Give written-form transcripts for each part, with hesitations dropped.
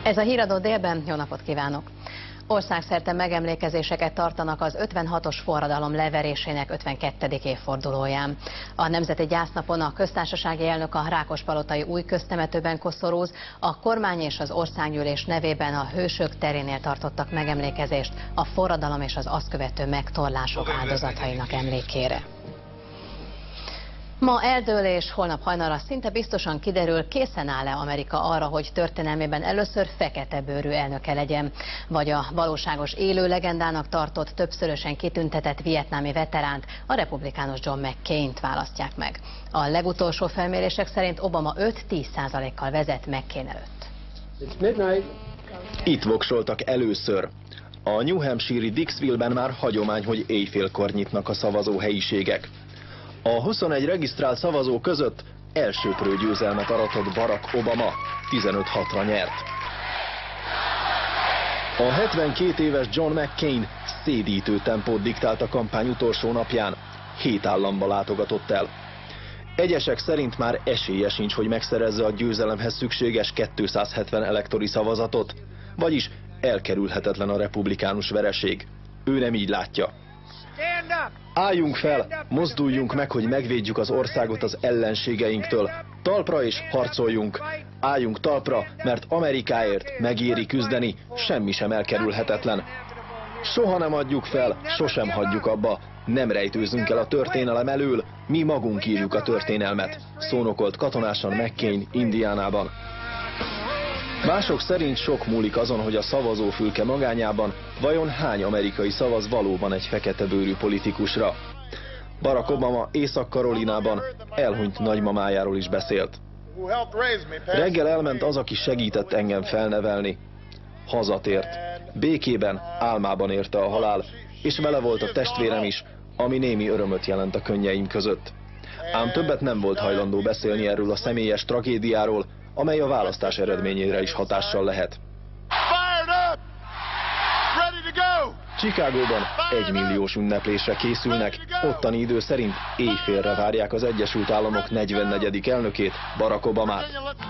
Ez a híradó délben, jó napot kívánok! Országszerte megemlékezéseket tartanak az 56-os forradalom leverésének 52. évfordulóján. A Nemzeti Gyásznapon a köztársasági elnök a Rákospalotai új köztemetőben koszorúz, a kormány és az országgyűlés nevében a Hősök terénél tartottak megemlékezést a forradalom és az azt követő megtorlások áldozatainak emlékére. Ma eldől és holnap hajnalra szinte biztosan kiderül, készen áll-e Amerika arra, hogy történelmében először fekete bőrű elnöke legyen, vagy a valóságos élő legendának tartott, többszörösen kitüntetett vietnámi veteránt, a republikánus John McCain-t választják meg. A legutolsó felmérések szerint Obama 5-10%-kal vezet McCain előtt. Itt voksoltak először. A New Hampshire-i Dixville-ben már hagyomány, hogy éjfélkor nyitnak a szavazóhelyiségek. A 21 regisztrált szavazó között elsöprő győzelmet aratott Barack Obama, 15-6-ra nyert. A 72 éves John McCain szédítő tempót diktált a kampány utolsó napján, 7 államba látogatott el. Egyesek szerint már esélye sincs, hogy megszerezze a győzelemhez szükséges 270 elektori szavazatot, vagyis elkerülhetetlen a republikánus vereség. Ő nem így látja. Álljunk fel, mozduljunk meg, hogy megvédjük az országot az ellenségeinktől. Talpra és harcoljunk. Álljunk talpra, mert Amerikáért megéri küzdeni, semmi sem elkerülhetetlen. Soha nem adjuk fel, sosem hagyjuk abba. Nem rejtőzzünk el a történelem elől, mi magunk írjuk a történelmet. Szónokolt katonásan McCain Indiánában. Mások szerint sok múlik azon, hogy a szavazófülke magányában vajon hány amerikai szavaz valóban egy feketebőrű politikusra. Barack Obama Észak-Karolinában elhunyt nagymamájáról is beszélt. Reggel elment az, aki segített engem felnevelni. Hazatért. Békében, álmában érte a halál, és vele volt a testvérem is, ami némi örömöt jelent a könnyeim között. Ám többet nem volt hajlandó beszélni erről a személyes tragédiáról, amely a választás eredményére is hatással lehet. Chicagóban 1 milliós ünneplésre készülnek, ottani idő szerint éjfélre várják az Egyesült Államok 44. elnökét, Barack Obamát.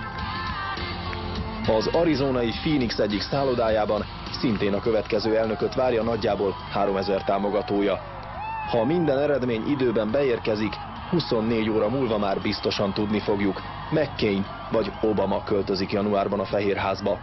Az arizonai Phoenix egyik szállodájában szintén a következő elnököt várja nagyjából 3000 támogatója. Ha minden eredmény időben beérkezik, 24 óra múlva már biztosan tudni fogjuk, McCain vagy Obama költözik januárban a Fehérházba.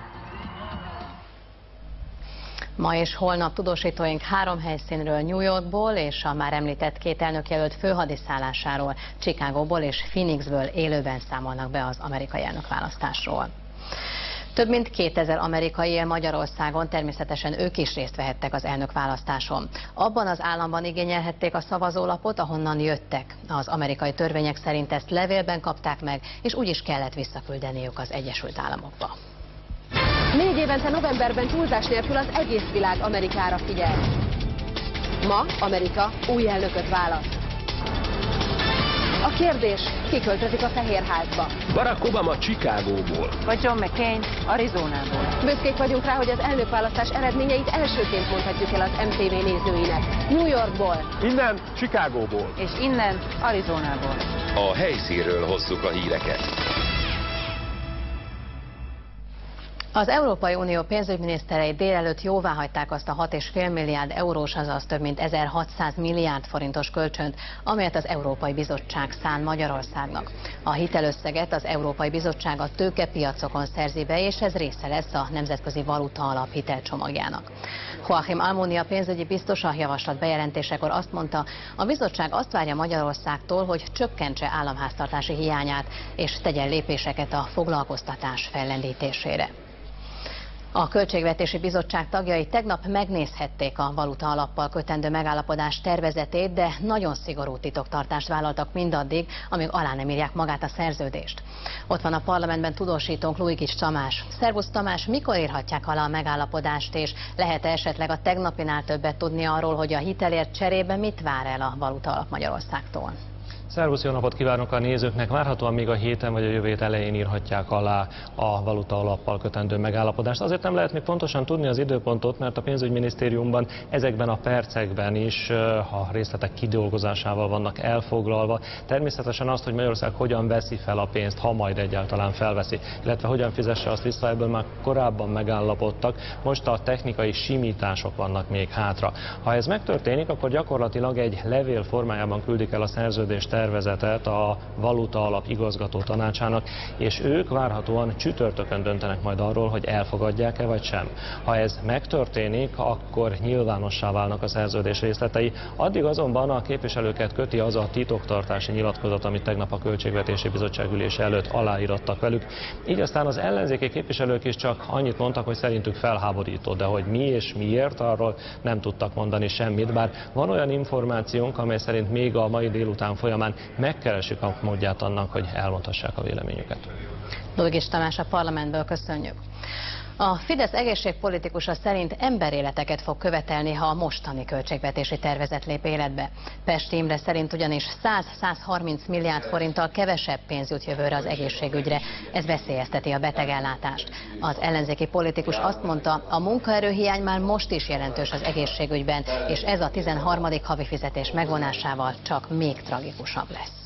Ma és holnap tudósítóink 3 helyszínről, New Yorkból és a már említett 2 elnökjelölt főhadiszállásáról, Chicagóból és Phoenixből élőben számolnak be az amerikai elnökválasztásról. Több mint 2000 amerikai él Magyarországon, természetesen ők is részt vehettek az elnökválasztáson. Abban az államban igényelhették a szavazólapot, ahonnan jöttek. Az amerikai törvények szerint ezt levélben kapták meg, és úgy is kellett visszaküldeniük az Egyesült Államokba. 4 évente novemberben túlzás nélkül az egész világ Amerikára figyel. Ma Amerika új elnököt választ. A kérdés, ki költözik a Fehérházba? Barack Obama Chicagóból. Vagy John McCain Arizonából. Büszkék vagyunk rá, hogy az elnökválasztás eredményeit elsőként mondhatjuk el az MTV nézőinek. New Yorkból. Innen Chicagóból. És innen Arizonából. A helyszínről hozzuk a híreket. Az Európai Unió pénzügyminiszterei délelőtt jóváhagyták azt a 6,5 milliárd eurós, azaz több mint 1600 milliárd forintos kölcsönt, amelyet az Európai Bizottság szán Magyarországnak. A hitelösszeget az Európai Bizottság a tőkepiacokon szerzi be, és ez része lesz a Nemzetközi Valuta Alap hitelcsomagjának. Joachim Almunia pénzügyi biztos a javaslat bejelentésekor azt mondta, a bizottság azt várja Magyarországtól, hogy csökkentse államháztartási hiányát, és tegyen lépéseket a foglalkoztatás fellendítésére. A Költségvetési Bizottság tagjai tegnap megnézhették a valuta alappal kötendő megállapodás tervezetét, de nagyon szigorú titoktartást vállaltak mindaddig, amíg alá nem írják magát a szerződést. Ott van a parlamentben tudósítónk Luigics Tamás. Szervusz Tamás, mikor írhatják alá a megállapodást, és lehet-e esetleg a tegnapinál többet tudni arról, hogy a hitelért cserébe mit vár el a valuta alap Magyarországtól? Szervusz, jó napot kívánok a nézőknek! Várhatóan még a héten vagy a jövő hét elején írhatják alá a valuta alappal kötendő megállapodást. Azért nem lehet még pontosan tudni az időpontot, mert a pénzügyminisztériumban ezekben a percekben is a részletek kidolgozásával vannak elfoglalva. Természetesen azt, hogy Magyarország hogyan veszi fel a pénzt, ha majd egyáltalán felveszi, illetve hogyan fizesse azt vissza, ebből már korábban megállapodtak. Most a technikai simítások vannak még hátra. Ha ez megtörténik, akkor gyakorlatilag egy levél formájában küldik el a szerződés tervezetet a valuta alap igazgató tanácsának, és ők várhatóan csütörtökön döntenek majd arról, hogy elfogadják-e vagy sem. Ha ez megtörténik, akkor nyilvánossá válnak a szerződés részletei. Addig azonban a képviselőket köti az a titoktartási nyilatkozat, amit tegnap a Költségvetési Bizottság ülése előtt aláírattak velük. Így aztán az ellenzéki képviselők is csak annyit mondtak, hogy szerintük felháborító, de hogy mi és miért, arról nem tudtak mondani semmit, bár van olyan információnk, amely szerint még a mai délután folyamán megkeresik a módját annak, hogy elmondhassák a véleményüket. Dolgis Tamás, a parlamentből köszönjük. A Fidesz egészségpolitikusa szerint emberéleteket fog követelni, ha a mostani költségvetési tervezet lép életbe. Pesti Imre szerint ugyanis 100-130 milliárd forinttal kevesebb pénz jut jövőre az egészségügyre. Ez veszélyezteti a betegellátást. Az ellenzéki politikus azt mondta, a munkaerőhiány már most is jelentős az egészségügyben, és ez a 13. havi fizetés megvonásával csak még tragikusabb lesz.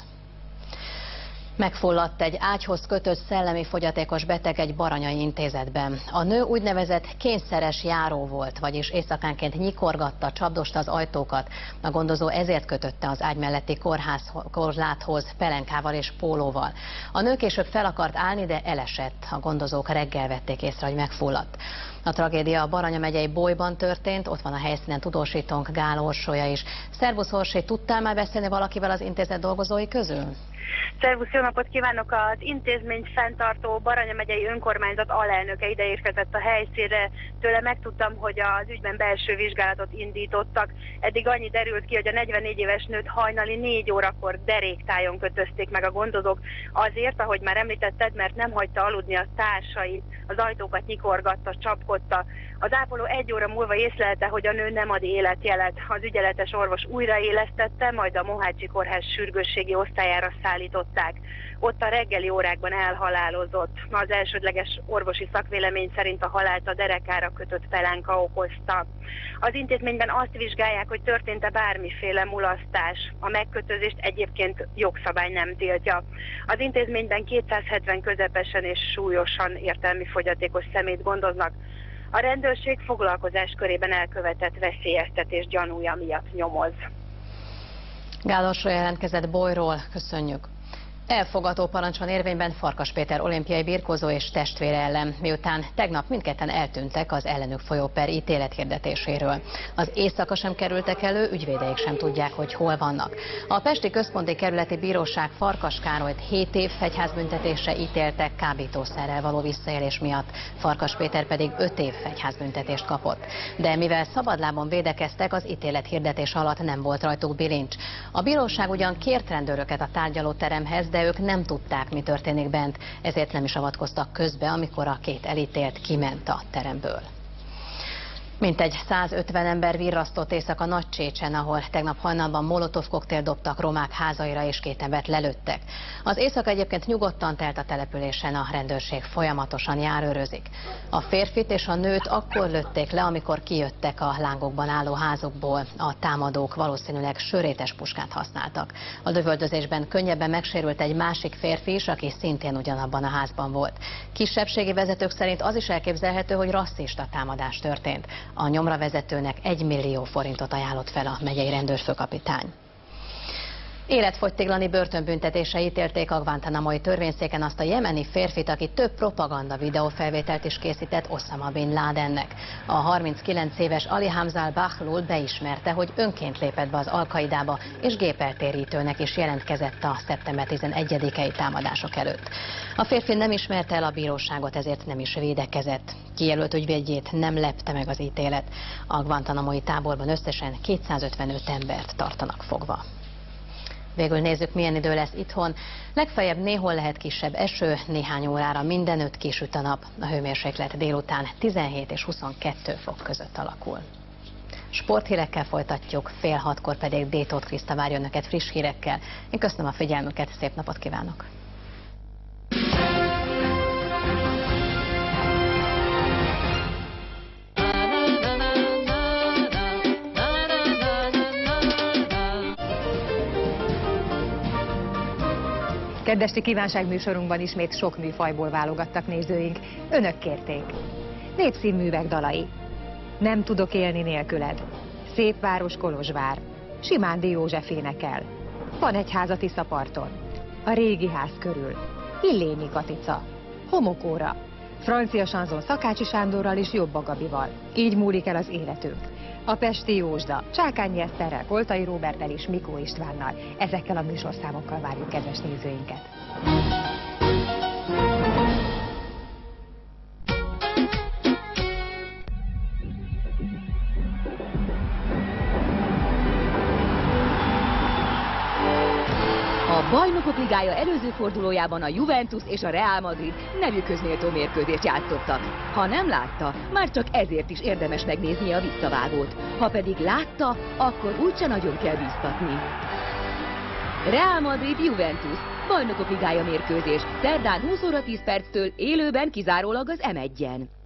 Megfulladt egy ágyhoz kötött szellemi fogyatékos beteg egy baranyai intézetben. A nő úgynevezett kényszeres járó volt, vagyis éjszakánként nyikorgatta, csapdosta az ajtókat. A gondozó ezért kötötte az ágy melletti korláthoz pelenkával és pólóval. A nő később fel akart állni, de elesett. A gondozók reggel vették észre, hogy megfulladt. A tragédia a Baranya megyei Bolyban történt, ott van a helyszínen tudósítónk Gál Orsolya is. Szervusz Orsi, tudtál már beszélni valakivel az intézet dolgozói közül? Szervusz, jó napot kívánok! Az intézményt fenntartó Baranya megyei önkormányzat alelnöke ide érkezett a helyszínre. Tőle megtudtam, hogy az ügyben belső vizsgálatot indítottak. Eddig annyi derült ki, hogy a 44 éves nőt hajnali 4 órakor deréktájon kötözték meg a gondozók. Azért, ahogy már említetted, mert nem hagyta aludni a társait, az ajtókat nyikorgatta, csapkodta. Az ápoló 1 óra múlva észlelte, hogy a nő nem ad életjelet. Az ügyeletes orvos újraélesztette, majd a Mohácsi Kórház sürgősségi osztályára szállították. Ott a reggeli órákban elhalálozott. Az elsődleges orvosi szakvélemény szerint a halált a derekára kötött pelenka okozta. Az intézményben azt vizsgálják, hogy történt-e bármiféle mulasztás. A megkötözést egyébként jogszabály nem tiltja. Az intézményben 270 közepesen és súlyosan értelmi fogyatékos személyt gondoznak. A rendőrség foglalkozás körében elkövetett veszélyeztetés gyanúja miatt nyomoz. Gál Orsolya jelentkezett Bolyról, köszönjük. Elfogató parancs van érvényben Farkas Péter olimpiai birkózó és testvére ellen, miután tegnap mindketten eltűntek az ellenük folyó per ítélethirdetéséről. Az éjszaka sem kerültek elő, ügyvédeik sem tudják, hogy hol vannak. A Pesti Központi Kerületi Bíróság Farkas Károlyt 7 év fegyházbüntetésre ítéltek kábítószerrel való visszaélés miatt, Farkas Péter pedig 5 év fegyházbüntetést kapott. De mivel szabadlábon védekeztek, az ítélethirdetés alatt nem volt rajtuk bilincs. A bíróság ugyan kért rendőröket a tárgyalóteremhez, de ők nem tudták, mi történik bent, ezért nem is avatkoztak közbe, amikor a két elítélt kiment a teremből. Mintegy 150 ember virrasztott éjszaka Nagycsécsen, ahol tegnap hajnalban molotov koktélt dobtak romák házaira és 2 embert lelőttek. Az éjszaka egyébként nyugodtan telt a településen, a rendőrség folyamatosan járőrözik. A férfit és a nőt akkor lőtték le, amikor kijöttek a lángokban álló házukból. A támadók valószínűleg sörétes puskát használtak. A lövöldözésben könnyebben megsérült egy másik férfi is, aki szintén ugyanabban a házban volt. Kisebbségi vezetők szerint az is elképzelhető, hogy rasszista támadás történt. A nyomra vezetőnek 1 millió forintot ajánlott fel a megyei rendőrfőkapitány. Életfogytiglani börtönbüntetésre ítélték a Guantánamoi törvényszéken azt a jemeni férfit, aki több propaganda videófelvételt is készített Oszama Bin Ládennek. A 39 éves Ali Hamza al-Bahlul beismerte, hogy önként lépett be az Al-Kaidába, és gépeltérítőnek is jelentkezett a szeptember 11-i támadások előtt. A férfi nem ismerte el a bíróságot, ezért nem is védekezett. Kijelölt ügyvédjét nem lepte meg az ítélet. A Guantánamoi táborban összesen 255 embert tartanak fogva. Végül nézzük, milyen idő lesz itthon. Legfeljebb néhol lehet kisebb eső, néhány órára mindenütt kisüt a nap. A hőmérséklet délután 17 és 22 fok között alakul. Sporthírekkel folytatjuk, 5:30 pedig D. Tóth Kriszta várja önöket friss hírekkel. Én köszönöm a figyelmüket, szép napot kívánok! Kedvesti kívánságműsorunkban ismét sok műfajból válogattak nézőink. Önök kérték. Népszínművek dalai. Nem tudok élni nélküled. Szép város Kolozsvár. Simándi József énekel. Van egy ház a Tiszaparton. A régi ház körül. Illényi Katica. Homokóra. Francia sanzon Szakácsi Sándorral és Jobba Gabival. Így múlik el az életünk. A Pesti Józsda, Csákányi Eszterrel, Koltai Róberttel és Mikó Istvánnal. Ezekkel a műsorszámokkal várjuk kedves nézőinket. A Bajnokok Ligája előző fordulójában a Juventus és a Real Madrid nevükhöz méltó mérkőzést játszottak. Ha nem látta, már csak ezért is érdemes megnézni a visszavágót. Ha pedig látta, akkor úgyse nagyon kell bíztatni. Real Madrid Juventus, Bajnokok Ligája mérkőzés, szerdán 20 óra 10 perctől élőben kizárólag az M1-en.